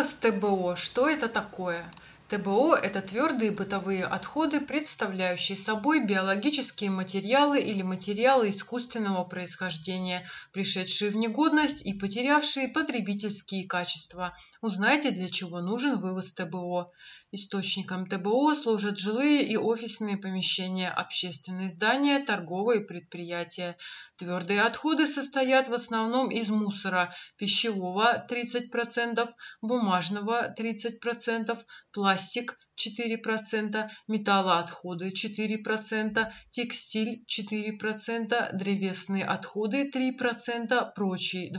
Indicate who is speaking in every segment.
Speaker 1: Вывоз ТБО. Что это такое? ТБО – это твердые бытовые отходы, представляющие собой биологические материалы или материалы искусственного происхождения, пришедшие в негодность и потерявшие потребительские качества. Узнайте, для чего нужен вывоз ТБО. Источником ТБО служат жилые и офисные помещения, общественные здания, торговые предприятия. Твердые отходы состоят в основном из мусора пищевого 30%, бумажного 30%, пластик 4%, металлоотходы 4%, текстиль 4%, древесные отходы 3%, прочие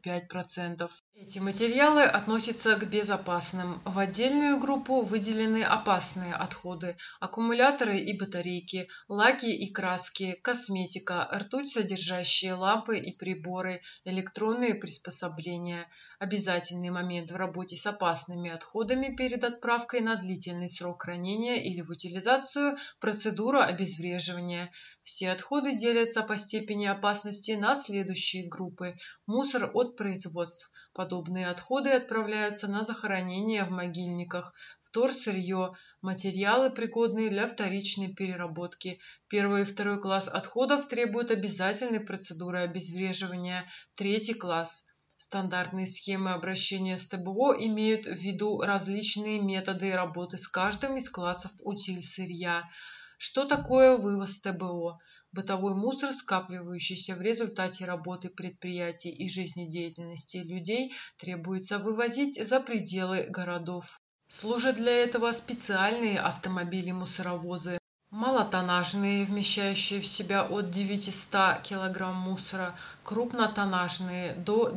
Speaker 1: 25%. Эти материалы относятся к безопасным. В отдельную группу выделены опасные отходы: аккумуляторы и батарейки, лаки и краски, косметика, ртуть содержащие лампы и приборы, электронные приспособления. Обязательный момент в работе с опасными отходами перед отправкой на длительный срок хранения или в утилизацию – процедура обезвреживания. Все отходы делятся по степени опасности на следующие группы. Мусор от производств. Подобные отходы отправляются на захоронение в могильниках. Вторсырье – материалы, пригодные для вторичной переработки. Первый и второй класс отходов требуют обязательной процедуры обезвреживания. Третий класс. Стандартные схемы обращения с ТБО имеют в виду различные методы работы с каждым из классов утильсырья. Что такое вывоз ТБО? Бытовой мусор, скапливающийся в результате работы предприятий и жизнедеятельности людей, требуется вывозить за пределы городов. Служат для этого специальные автомобили-мусоровозы. Малотоннажные, вмещающие в себя от 900 кг мусора, крупнотоннажные до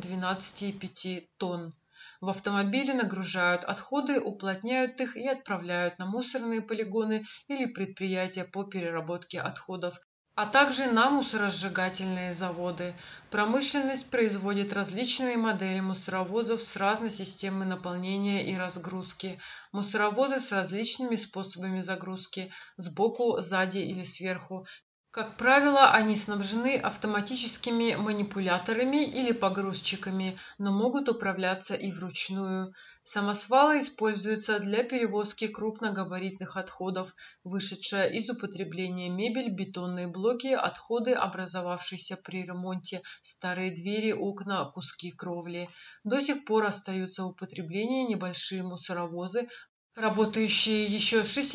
Speaker 1: 12,5 тонн. В автомобили нагружают отходы, уплотняют их и отправляют на мусорные полигоны или предприятия по переработке отходов, а также на мусоросжигательные заводы. Промышленность производит различные модели мусоровозов с разной системой наполнения и разгрузки. Мусоровозы с различными способами загрузки – сбоку, сзади или сверху. Как правило, они снабжены автоматическими манипуляторами или погрузчиками, но могут управляться и вручную. Самосвалы используются для перевозки крупногабаритных отходов, вышедшая из употребления мебель, бетонные блоки, отходы, образовавшиеся при ремонте, старые двери, окна, куски кровли. До сих пор остаются в употреблении небольшие мусоровозы, работающие еще с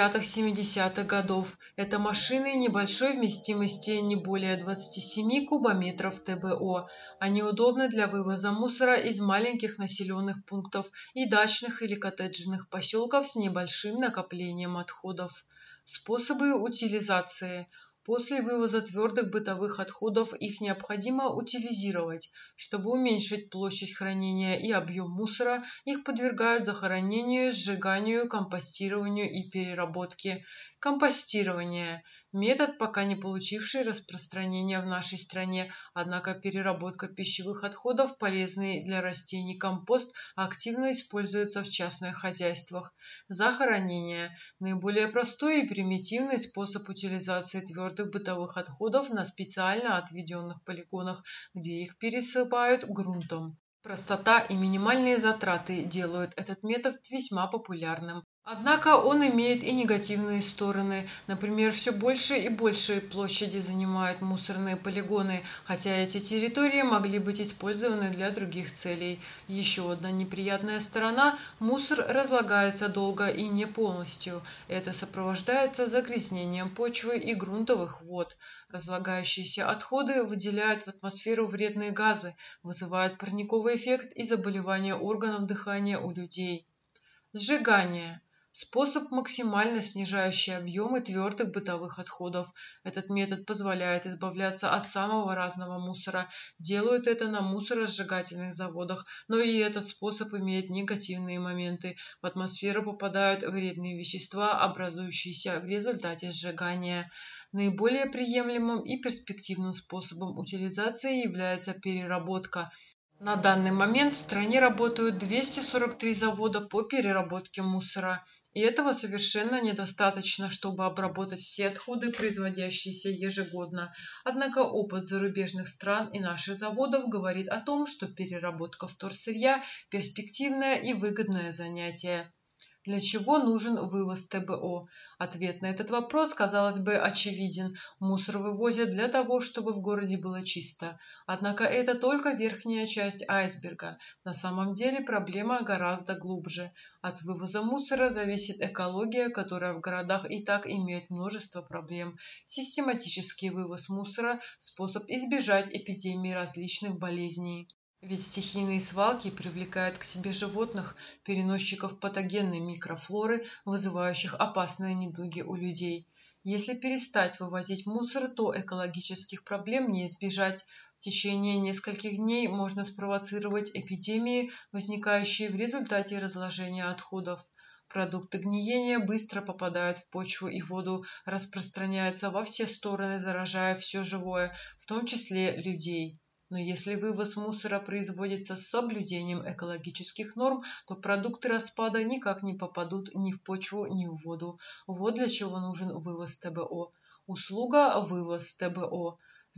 Speaker 1: 60-70-х годов. Это машины небольшой вместимости, не более 27 кубометров ТБО. Они удобны для вывоза мусора из маленьких населенных пунктов и дачных или коттеджных поселков с небольшим накоплением отходов. Способы утилизации. После вывоза твердых бытовых отходов их необходимо утилизировать. Чтобы уменьшить площадь хранения и объем мусора, их подвергают захоронению, сжиганию, компостированию и переработке. Компостирование – метод, пока не получивший распространения в нашей стране, однако переработка пищевых отходов, полезный для растений компост, активно используется в частных хозяйствах. Захоронение – наиболее простой и примитивный способ утилизации твердых бытовых отходов на специально отведенных полигонах, где их пересыпают грунтом. Простота и минимальные затраты делают этот метод весьма популярным. Однако он имеет и негативные стороны. Например, все больше и больше площади занимают мусорные полигоны, хотя эти территории могли быть использованы для других целей. Еще одна неприятная сторона – мусор разлагается долго и не полностью. Это сопровождается загрязнением почвы и грунтовых вод. Разлагающиеся отходы выделяют в атмосферу вредные газы, вызывают парниковый эффект и заболевания органов дыхания у людей. Сжигание. Способ, максимально снижающий объемы твердых бытовых отходов. Этот метод позволяет избавляться от самого разного мусора. Делают это на мусоросжигательных заводах, но и этот способ имеет негативные моменты. В атмосферу попадают вредные вещества, образующиеся в результате сжигания. Наиболее приемлемым и перспективным способом утилизации является переработка. На данный момент в стране работают 243 завода по переработке мусора, и этого совершенно недостаточно, чтобы обработать все отходы, производящиеся ежегодно. Однако опыт зарубежных стран и наших заводов говорит о том, что переработка вторсырья – перспективное и выгодное занятие. Для чего нужен вывоз ТБО? Ответ на этот вопрос, казалось бы, очевиден. Мусор вывозят для того, чтобы в городе было чисто. Однако это только верхняя часть айсберга. На самом деле проблема гораздо глубже. От вывоза мусора зависит экология, которая в городах и так имеет множество проблем. Систематический вывоз мусора – способ избежать эпидемии различных болезней. Ведь стихийные свалки привлекают к себе животных, переносчиков патогенной микрофлоры, вызывающих опасные недуги у людей. Если перестать вывозить мусор, то экологических проблем не избежать. В течение нескольких дней можно спровоцировать эпидемии, возникающие в результате разложения отходов. Продукты гниения быстро попадают в почву и воду, распространяются во все стороны, заражая все живое, в том числе людей. Но если вывоз мусора производится с соблюдением экологических норм, то продукты распада никак не попадут ни в почву, ни в воду. Вот для чего нужен вывоз ТБО. Услуга «Вывоз ТБО». С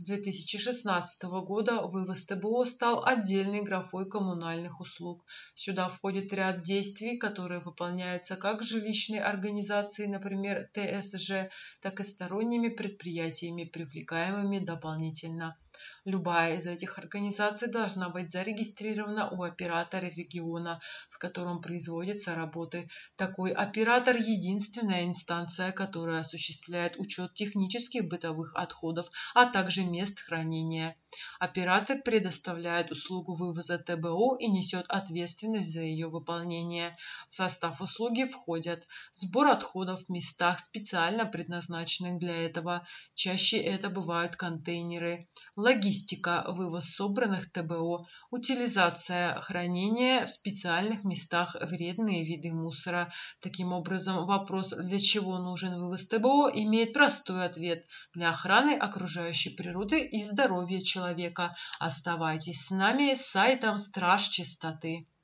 Speaker 1: 2016 года вывоз ТБО стал отдельной графой коммунальных услуг. Сюда входит ряд действий, которые выполняются как жилищной организацией, например, ТСЖ, так и сторонними предприятиями, привлекаемыми дополнительно. Любая из этих организаций должна быть зарегистрирована у оператора региона, в котором производятся работы. Такой оператор – единственная инстанция, которая осуществляет учет технических бытовых отходов, а также мест хранения. Оператор предоставляет услугу вывоза ТБО и несет ответственность за ее выполнение. В состав услуги входят сбор отходов в местах, специально предназначенных для этого. Чаще это бывают контейнеры. Логистика, вывоз собранных ТБО, утилизация, хранение в специальных местах вредные виды мусора. Таким образом, вопрос, для чего нужен вывоз ТБО, имеет простой ответ – для охраны окружающей природы и здоровья человека. Оставайтесь с нами с сайтом Страж Чистоты.